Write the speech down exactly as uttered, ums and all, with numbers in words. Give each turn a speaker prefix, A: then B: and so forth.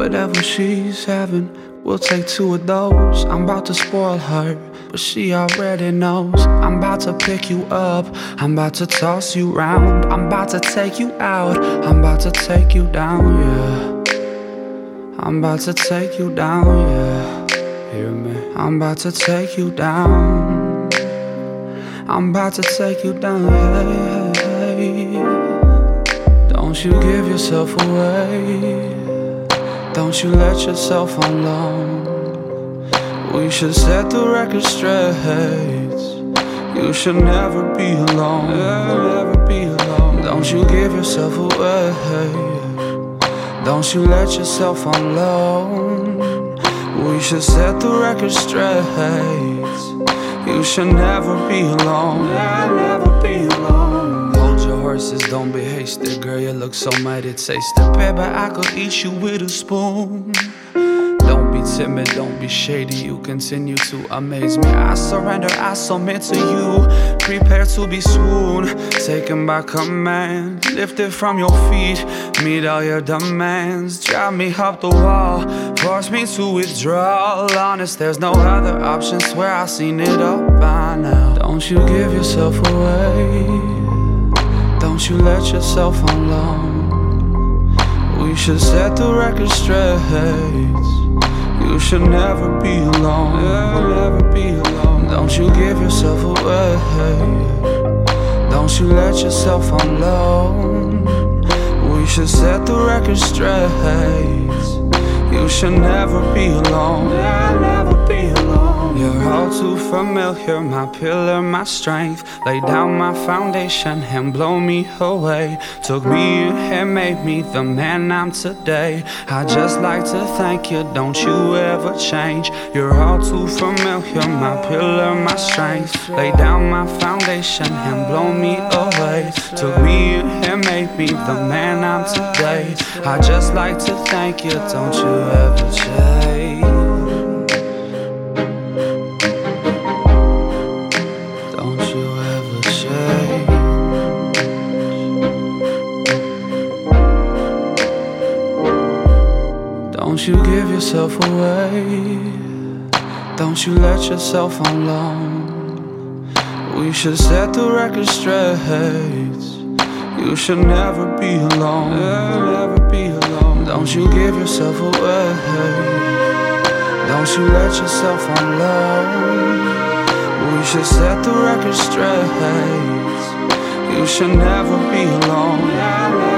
A: Whatever she's having, we'll take two of those. I'm about to spoil her, but she already knows. I'm about to pick you up, I'm about to toss you round, I'm about to take you out, I'm about to take you down, yeah. I'm about to take you down, yeah. Hear me? I'm about to take you down. I'm about to take you down, yeah, yeah. Don't you give yourself away, don't you let yourself on loan. We should set the record straight. You should never be alone, never be alone. Don't you give yourself away, don't you let yourself on loan. We should set the record straight. You should never be alone, never be alone. Hold your horses, don't be hasty, girl, you look so mighty tasty. Baby, I could eat you with a spoon. Don't be timid, don't be shady, you continue to amaze me. I surrender, I submit to you. Prepare to be swooned, taken by command. Lifted from your feet, meet all your demands. Drive me up the wall, force me to withdraw. Honest, there's no other option, swear I've seen it all by now. Don't you give yourself away, don't you let yourself on loan. We should set the record straight. You should never be alone, never be alone. Don't you give yourself away, don't you let yourself on loan. We should set the record straight. You should never be alone, never be alone. You're all too familiar, my pillar, my strength. Lay down my foundation and blow me away. Took me in and made me the man I'm today. I just like to thank you, don't you ever change. You're all too familiar, my pillar, my strength. Lay down my foundation and blow me away. Took me in and made me the man I'm today. I just like to thank you, don't you ever change. Don't you ever change. Don't you give yourself away, don't you let yourself on loan. We should set the record straight. You should never be alone, never be alone. Don't you give yourself away, don't you let yourself on loan. We should set the record straight. You should never be alone.